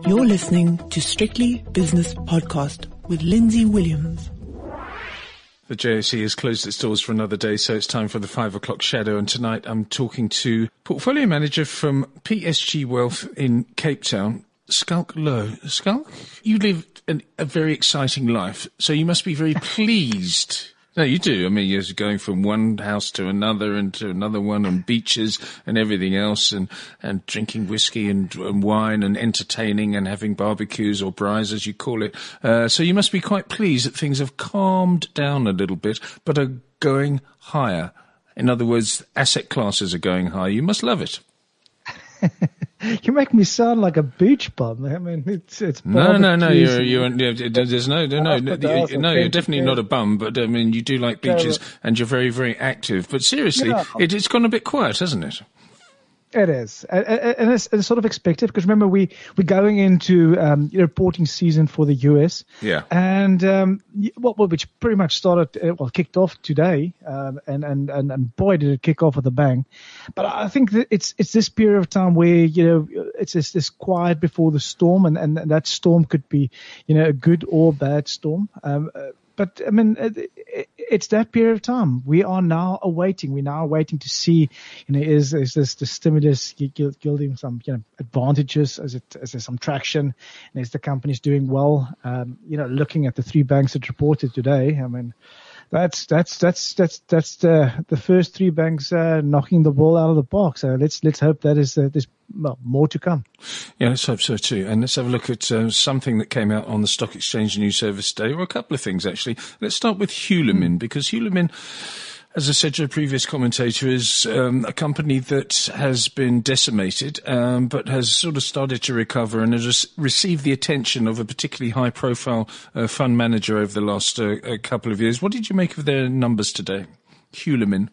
You're listening to Strictly Business Podcast with Lindsay Williams. The JSE has closed its doors for another day, so it's time for the 5 o'clock shadow. And tonight I'm talking to portfolio manager from PSG Wealth in Cape Town, Schalk Louw. Schalk, you live a very exciting life, so you must be very pleased. No, you do. I mean, you're going from one house to another and to another one, and beaches and everything else, and drinking whiskey and wine and entertaining and having barbecues or braais, as you call it. So you must be quite pleased that things have calmed down a little bit, but are going higher. In other words, asset classes are going higher. You must love it. You make me sound like a beach bum. I mean, it's no. You're definitely not a bum. But I mean, you do like beaches, and you're very, very active. But seriously, it's gone a bit quiet, hasn't it? It is, and it's sort of expected, because remember we're going into reporting season for the US, and which pretty much started kicked off today, and boy did it kick off with a bang. But I think that it's this period of time where it's this quiet before the storm, and that storm could be a good or bad storm. But I mean, it's that period of time. We are now awaiting. We're now waiting to see, is this the stimulus yielding some, advantages? Is there some traction? And is the companies doing well? Looking at the three banks that reported today, I mean, that's the first three banks knocking the ball out of the park. So let's hope that there's more to come. Yeah, let's hope so too. And let's have a look at something that came out on the Stock Exchange News Service today, or a couple of things actually. Let's start with Hulamin, because Hulamin, as I said to a previous commentator, is a company that has been decimated, but has sort of started to recover and has received the attention of a particularly high-profile fund manager over the last couple of years. What did you make of their numbers today, Hulamin?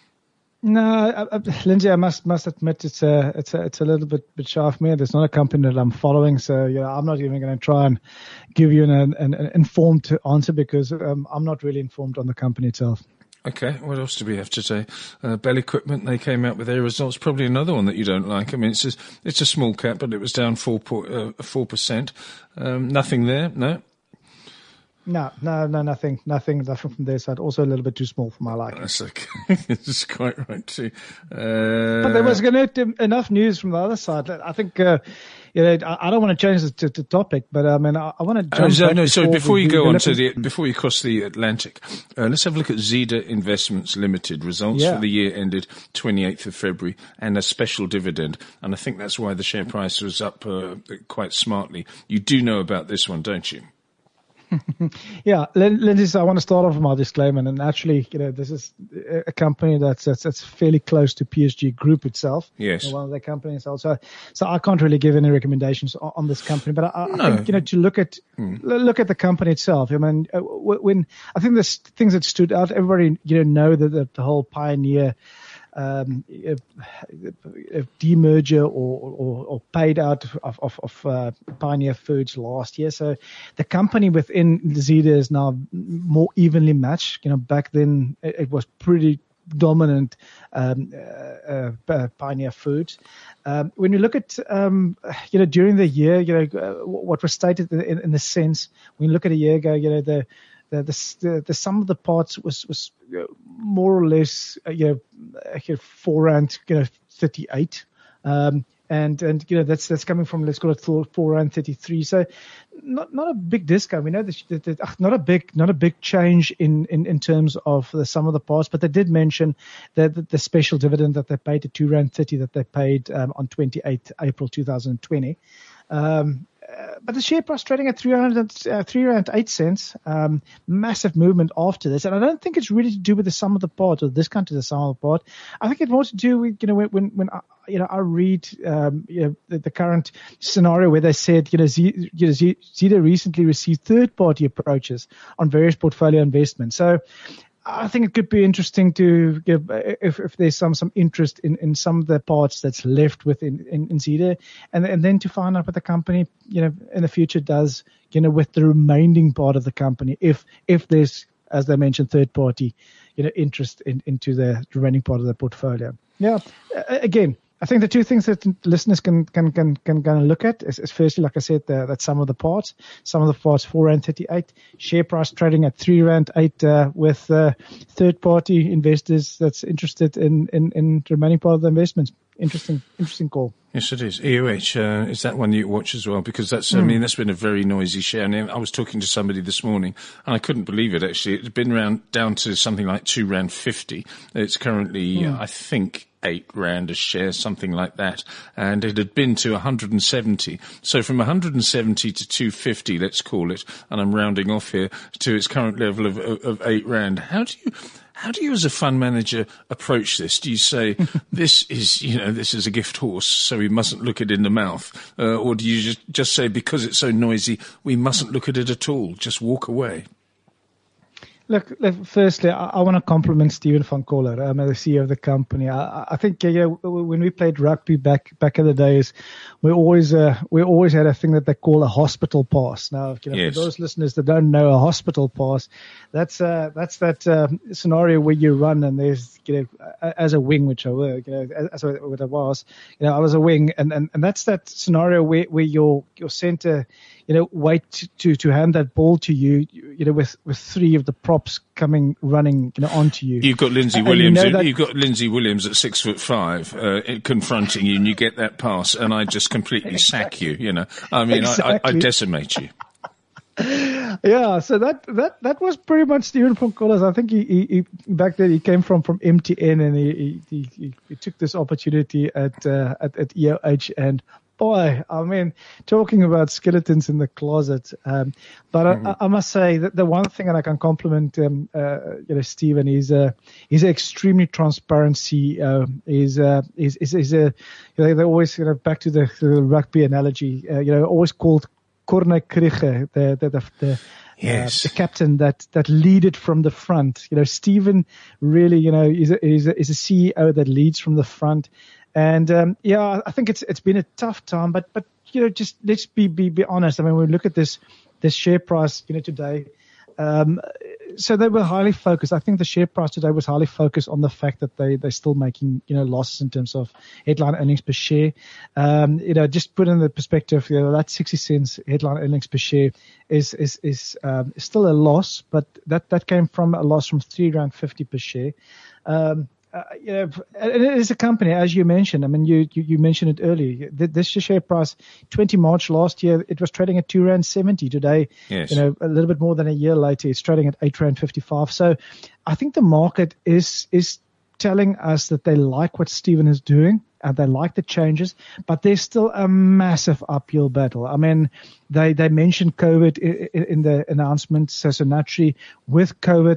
No, Lindsay, I must admit it's a little bit shy of me. It's not a company that I'm following, so I'm not even going to try and give you an informed answer, because I'm not really informed on the company itself. Okay, what else do we have to say? Bell Equipment, they came out with their results. Probably another one that you don't like. I mean, it's a small cap, but it was down 4%. Nothing there, no? No, nothing from their side. Also a little bit too small for my liking. That's okay. It's quite right too. But there was enough news from the other side. I think, I don't want to change the topic, but I mean, I want to jump before you go on before you cross the Atlantic, let's have a look at Zeda Investments Limited results for the year ended 28th of February, and a special dividend. And I think that's why the share price was up quite smartly. You do know about this one, don't you? Yeah, Lindsay, I want to start off with my disclaimer. And actually, this is a company that's fairly close to PSG Group itself. Yes. One of their companies also. So I can't really give any recommendations on this company. But I think, to look at the company itself. I mean, when I think there's things that stood out. Everybody, know that the whole Pioneer demerger or paid out of Pioneer Foods last year. So the company within Zeda is now more evenly matched. Back then it was pretty dominant Pioneer Foods. When you look at during the year, what was stated in the sense, when you look at a year ago, the sum of the parts was more or less 4.38 rand, and that's coming from, let's call it 4.33 rand. So not a big discount. We know that not a big change in terms of the sum of the parts, but they did mention that the special dividend that they paid, the 2.30 rand that they paid on 28th April 2020. But the share price trading at 3.08 rand, massive movement after this. And I don't think it's really to do with the sum of the part or the discount to the sum of the part. I think it's more to do with, when I read, the current scenario where they said, Zeda recently received third-party approaches on various portfolio investments. So I think it could be interesting to give, if there's some interest in some of the parts that's left within Zeda, and then to find out what the company, in the future does, with the remaining part of the company, if there's, as they mentioned, third party, interest into the remaining part of the portfolio. Yeah. Again, I think the two things that listeners can look at is firstly, like I said, that sum of the parts. Sum of the parts, R4.38. Share price trading at R3.08 with third-party investors that's interested in the remaining part of the investments. Interesting call. Yes, it is. EOH, is that one you watch as well? Because that's, I mean, that's been a very noisy share. And I was talking to somebody this morning, and I couldn't believe it, actually. It's been down to something like R2.50. It's currently, I think, R8 a share, something like that. And it had been to 170. So from 170 to 250, let's call it, and I'm rounding off here, to its current level of R8. How do you as a fund manager approach this? Do you say, this is a gift horse, so we mustn't look it in the mouth? Or do you just say, because it's so noisy, we mustn't look at it at all, just walk away? Look, firstly, I want to compliment Stephen van Coller, the CEO of the company. I think when we played rugby back in the days, we always had a thing that they call a hospital pass. Now, yes. For those listeners that don't know, a hospital pass, that's that scenario where you run and there's as a wing, which I were, as what I was, I was a wing, and that's that scenario where your center, wait to hand that ball to you, with three of the props running onto you. You've got Lindsay Williams. You've got Lindsay Williams at 6'5", confronting you, and you get that pass, and I just completely sack you. I mean, exactly. I decimate you. Yeah, so that was pretty much Stephen van Coller's. I think he back then he came from MTN, and he took this opportunity at EOH, and boy, I mean, talking about skeletons in the closet. But I must say that the one thing that I can compliment, Stephen, he's an extremely transparent CEO. They always, back to the rugby analogy, always called Corne Krige, yes. The captain that leaded from the front. Stephen really, is a CEO that leads from the front. And I think it's been a tough time, but just let's be honest. I mean, when we look at this share price, today, so they were highly focused. I think the share price today was highly focused on the fact that they're still making losses in terms of headline earnings per share. Just put in the perspective, that 60 cents headline earnings per share is still a loss, but that came from a loss from R3.50 per share. It is a company, as you mentioned. I mean, you mentioned it earlier. This share price, 20 March last year, it was trading at R2.70. Today, yes. A little bit more than a year later, it's trading at R8.55. So I think the market is telling us that they like what Stephen is doing and they like the changes, but there's still a massive uphill battle. I mean, they mentioned COVID in the announcement. So naturally, with COVID,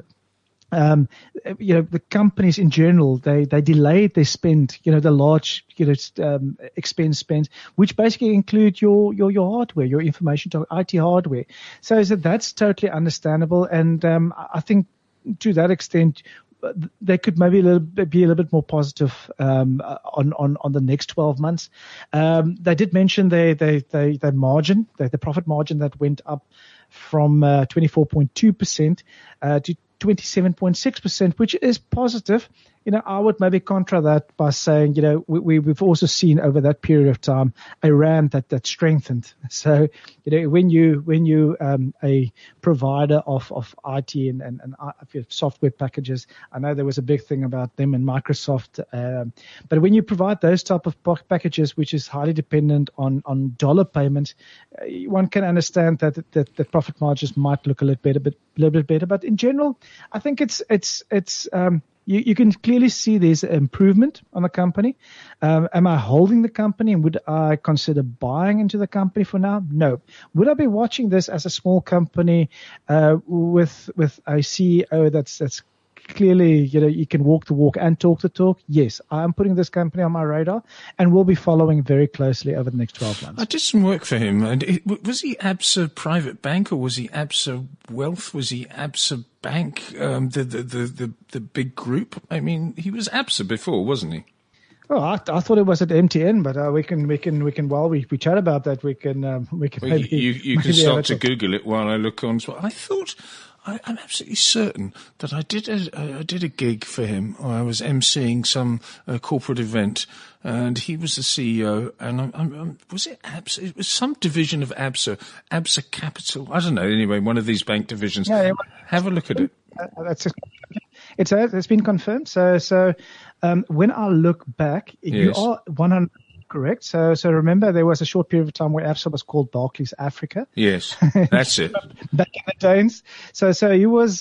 the companies in general, they delayed their spend, the large, expense spends, which basically include your hardware, your information to IT hardware. So that's totally understandable. And, I think to that extent, they could maybe be a little bit more positive, on the next 12 months. They did mention their margin, the profit margin that went up from 24.2% to 27.6%, which is positive. I would maybe contra that by saying, we've also seen over that period of time a rand that strengthened. So, when you a provider of IT and software packages, I know there was a big thing about them and Microsoft, but when you provide those type of packages, which is highly dependent on dollar payments, one can understand that the profit margins might look a little bit better. But in general, I think it's you can clearly see there's improvement on the company. Am I holding the company, and would I consider buying into the company for now? No. Would I be watching this as a small company with a CEO that's clearly, you can walk the walk and talk the talk? Yes, I'm putting this company on my radar and will be following very closely over the next 12 months. I did some work for him. And was he Absa Private Bank, or was he Absa Wealth? Was he Absa Bank, the big group? I mean, he was Absa before, wasn't he? Oh, I thought it was at MTN, but we can while we chat about that, we can maybe you can start to Google it while I look on. I thought I'm absolutely certain that I did a gig for him, or I was emceeing some corporate event, and he was the CEO, and was it ABSA? It was some division of ABSA Capital. I don't know. Anyway, one of these bank divisions. Yeah. Have a look at it. It's been confirmed. So when I look back, you are 100% correct. So remember, there was a short period of time where ABSA was called Barclays Africa. Yes, that's it. Back in the days. So he was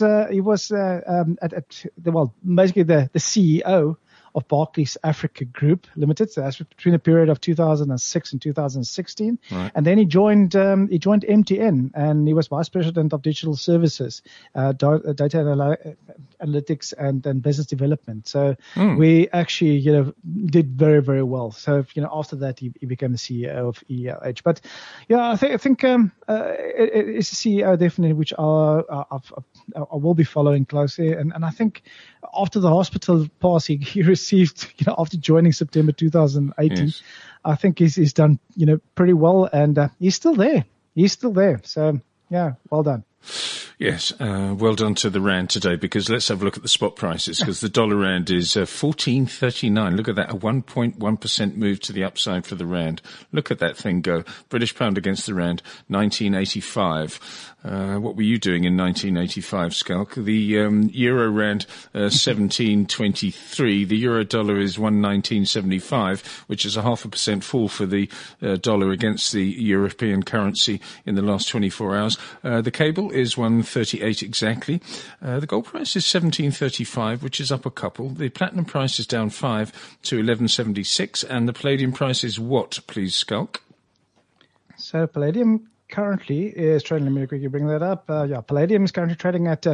basically the CEO of Barclays Africa Group Limited. So that's between the period of 2006 and 2016. Right. And then he joined MTN, and he was vice president of digital services, data analytics and business development. So we actually, did very, very well. So, after that, he became the CEO of ELH. But yeah, I think it's a CEO definitely, which I will be following closely. And I think after the hospital pass he received, after joining September 2018, yes. I think he's done, pretty well, and he's still there. So yeah, well done. Yes, well done to the rand today, because let's have a look at the spot prices, because the dollar rand is 14.39. Look at that, a 1.1% move to the upside for the rand. Look at that thing go. British pound against the rand, 1985. What were you doing in 1985, Schalk? The euro rand, 17.23. The euro dollar is 1.1975, which is a 0.5% fall for the dollar against the European currency in the last 24 hours. The cable is 1.38 exactly. The gold price is 17.35, which is up a couple. The platinum price is down 5 to 11.76, and the palladium price is what, please, Schalk? So palladium currently is trading, let me quickly bring that up. Palladium is currently trading at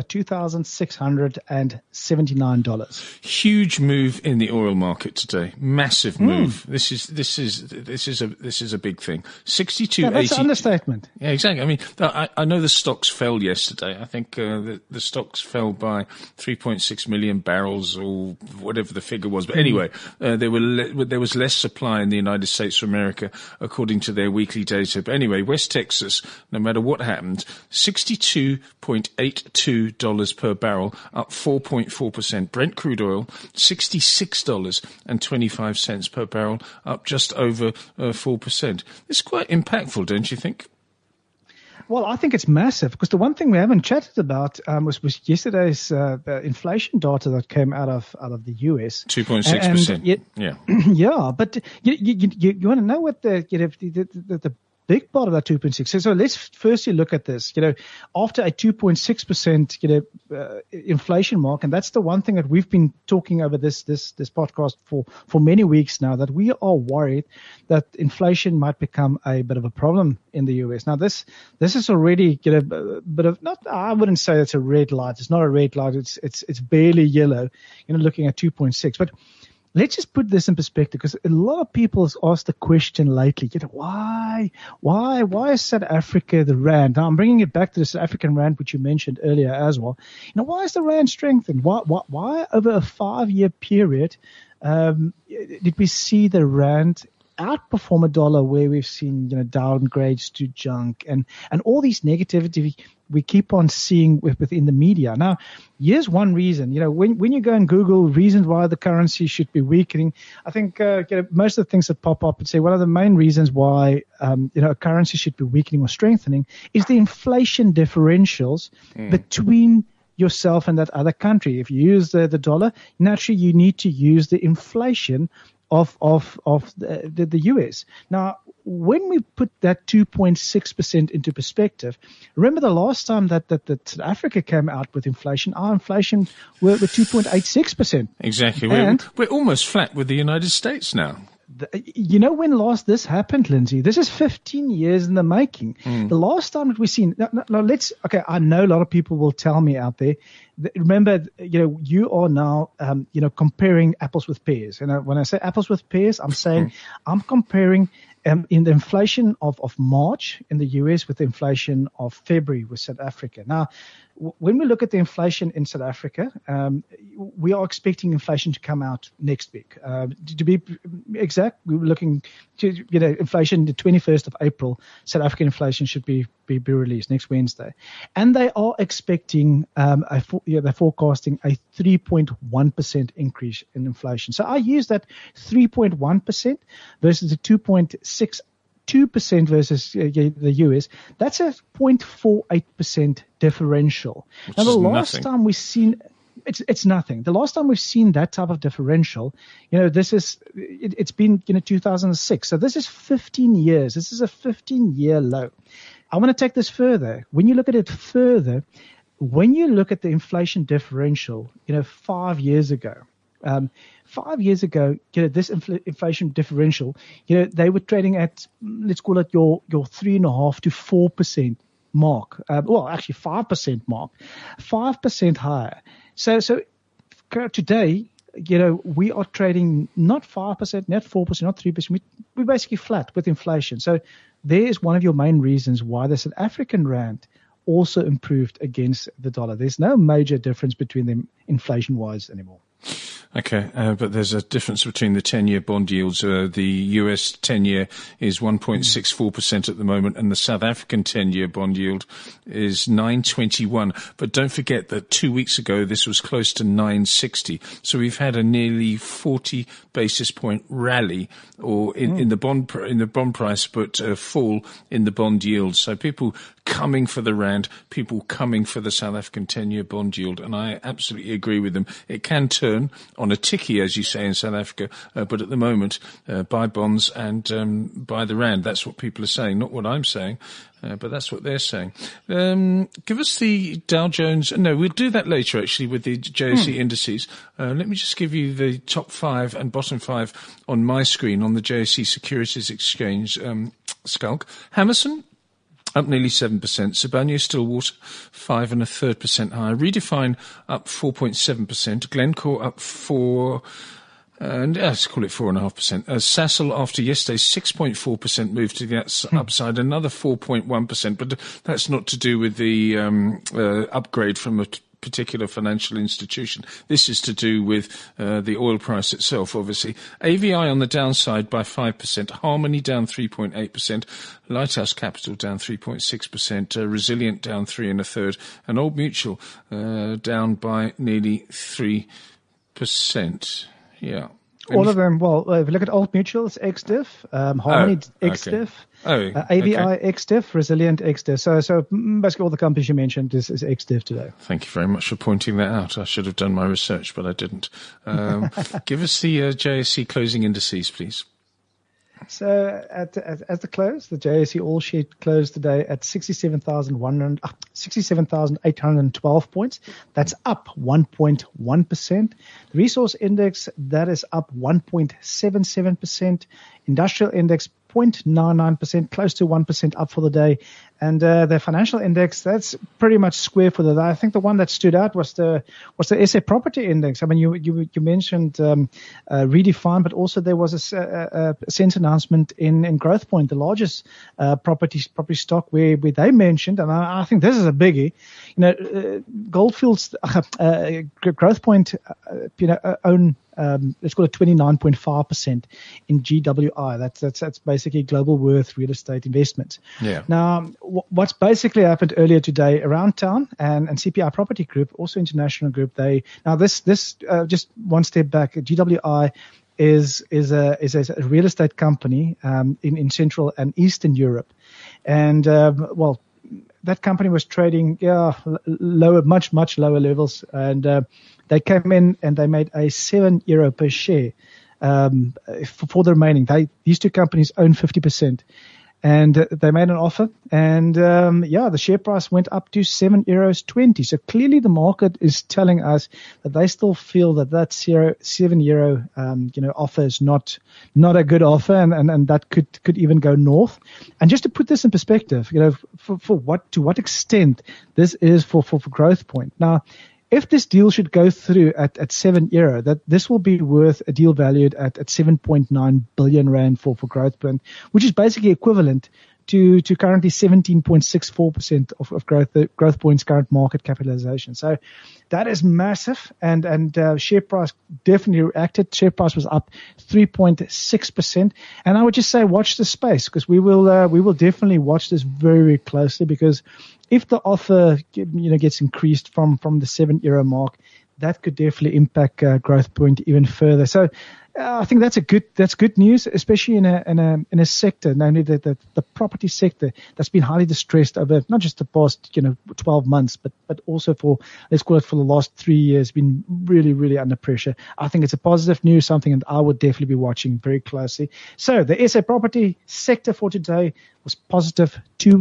$2,679. Huge move in the oil market today. Massive move. This is a big thing. 62.80. That's an understatement. Yeah, exactly. I mean, I know the stocks fell yesterday. I think the stocks fell by 3.6 million barrels, or whatever the figure was. But anyway, there was less supply in the United States of America, according to their weekly data. But anyway, West Texas, no matter what happened, $62.82 per barrel, up 4.4%. Brent crude oil, $66.25 per barrel, up just over 4%. It's quite impactful, don't you think? Well, I think it's massive, because the one thing we haven't chatted about was yesterday's inflation data that came out of the US. 2.6%. Yeah. Yeah, but you want to know what the big part of that 2.6. So let's firstly look at this. After a 2.6%, inflation mark, and that's the one thing that we've been talking over this podcast for many weeks now, that we are worried that inflation might become a bit of a problem in the US. Now this is already a bit of, not, I wouldn't say it's a red light. It's not a red light. It's barely yellow. Looking at 2.6, but let's just put this in perspective, because a lot of people have asked the question lately, why is South Africa the rand? Now I'm bringing it back to the South African rand, which you mentioned earlier as well. Why is the rand strengthened? Why over a 5-year period did we see the rand outperform a dollar, where we've seen downgrades to junk and all these negativity we keep on seeing within the media? Now, here's one reason. When you go and Google reasons why the currency should be weakening, I think most of the things that pop up and say one of the main reasons why a currency should be weakening or strengthening is the inflation differentials between yourself and that other country. If you use the dollar, naturally you need to use the inflation of the US. Now, when we put that 2.6% into perspective, remember the last time that South Africa came out with inflation, our inflation were 2.86%. Exactly. We're almost flat with the United States now. When last this happened, Lindsay? This is 15 years in the making. The last time that we've seen, I know a lot of people will tell me out there, remember, you are now, comparing apples with pears. And when I say apples with pears, I'm saying I'm comparing in the inflation of March in the US with the inflation of February with South Africa. Now, when we look at the inflation in South Africa, we are expecting inflation to come out next week. To be exact, we were looking to, inflation the 21st of April, South African inflation should be released next Wednesday. And they are expecting, they're forecasting a 3.1% increase in inflation. So I use that 3.1% versus the 2.62% versus the US. That's a 0.48% differential. Now, the last time we've seen, it's nothing. The last time we've seen that type of differential, it's been 2006. So this is 15 years. This is a 15-year low. I want to take this further. When you look at it further, when you look at the inflation differential, 5 years ago, 5 years ago, this inflation differential, they were trading at, let's call it your 3.5 to 4% mark. Actually 5% mark, 5% higher. So today, we are trading not 5%, not 4%, not 3%. We're basically flat with inflation. So there is one of your main reasons why the South African rand also improved against the dollar. There's no major difference between them inflation-wise anymore. Okay, but there's a difference between the 10-year bond yields. The US 10-year is 1.64% at the moment, and the South African 10-year bond yield is 9.21. But don't forget that 2 weeks ago this was close to 9.60. So we've had a nearly 40 basis point rally, or in the bond price, but a fall in the bond yield. So people coming for the rand, people coming for the South African 10-year bond yield, and I absolutely agree with them. It can turn on a ticky, as you say in South Africa, but at the moment, buy bonds and buy the rand. That's what people are saying, not what I'm saying, but that's what they're saying. Give us the Dow Jones. No, we'll do that later, actually, with the JSE indices. Let me just give you the top 5 and bottom 5 on my screen on the JSE Securities Exchange, Skulk. Hammerson, up nearly 7%. Sibanye-Stillwater, 5.33% higher. Redefine, up 4.7%. Glencore, up 4%. And let's call it 4.5%. Sasol, after yesterday's 6.4% move to the upside, another 4.1%. But that's not to do with the upgrade from a particular financial institution. This is to do with the oil price itself, obviously. AVI on the downside by 5%. Harmony down 3.8%. Lighthouse Capital down 3.6%. Resilient down 3 1/3. And Old Mutual down by nearly 3%. Yeah. All of them, well, if you look at Old Mutual, it's ex-diff, Harmony ex-diff, AVI ex-diff, Resilient ex-diff. So basically all the companies you mentioned is ex-diff today. Thank you very much for pointing that out. I should have done my research, but I didn't. Give us the JSE closing indices, please. So at the close, the JSE All Share closed today at 67,812 points. That's up 1.1%. The Resource Index, that is up 1.77%. Industrial Index, 0.99%, close to 1% up for the day. And the financial index, that's pretty much square for the day. I think the one that stood out was the SA Property Index. I mean, you mentioned Redefine, but also there was a SENS announcement in Growthpoint, the largest property stock, where they mentioned, and I think this is a biggie. Goldfields, Growthpoint, own. Let's call it 29.5% in GWI. That's basically Global Worth Real Estate Investments. Yeah. Now, what's basically happened earlier today around town and CPI Property Group, also international group, this just one step back. GWI is a real estate company in Central and Eastern Europe, and that company was trading lower, much lower levels, and they came in and they made a €7 per share for the remaining. These two companies own 50%, and they made an offer, and the share price went up to €7.20. So clearly the market is telling us that they still feel that €7 offer is not a good offer, and that could even go north. And just to put this in perspective, to what extent this is for Growthpoint. Now, if this deal should go through at €7, that this will be worth a deal valued at 7.9 billion rand for Growthpoint, which is basically equivalent to currently 17.64% of Growth Point's current market capitalization. So that is massive, and share price definitely reacted. Share price was up 3.6%, and I would just say watch the space, because we will definitely watch this very, very closely, because if the offer gets increased from the €7 mark, that could definitely impact Growth Point even further. So I think that's good news, especially in a sector, namely the property sector, that's been highly distressed over not just the past 12 months, but also for, let's call it, for the last 3 years, been really, really under pressure. I think it's a positive news, something that I would definitely be watching very closely. So the SA property sector for today was positive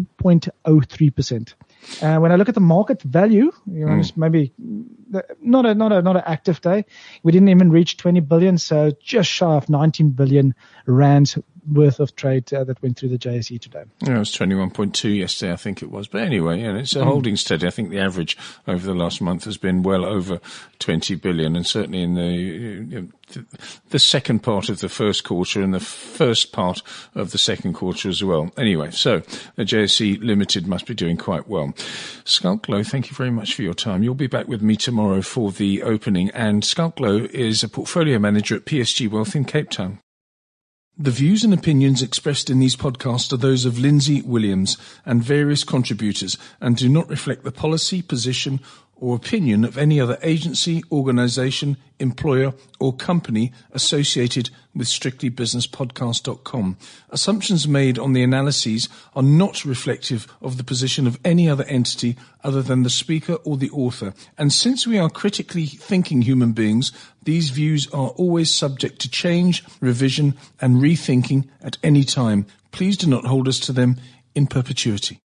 2.03%. When I look at the market value, maybe not an active day. We didn't even reach 20 billion, so just shy of 19 billion rands worth of trade that went through the JSE today. Yeah, it was 21.2 yesterday, I think it was. But anyway, it's a holding steady. I think the average over the last month has been well over 20 billion, and certainly in the second part of the first quarter and the first part of the second quarter as well. Anyway, so the JSE Limited must be doing quite well. Schalk Louw, thank you very much for your time. You'll be back with me tomorrow for the opening, and Schalk Louw is a portfolio manager at PSG Wealth in Cape Town. The views and opinions expressed in these podcasts are those of Lindsay Williams and various contributors, and do not reflect the policy, position, or opinion of any other agency, organisation, employer, or company associated with strictlybusinesspodcast.com. Assumptions made on the analyses are not reflective of the position of any other entity other than the speaker or the author. And since we are critically thinking human beings, these views are always subject to change, revision, and rethinking at any time. Please do not hold us to them in perpetuity.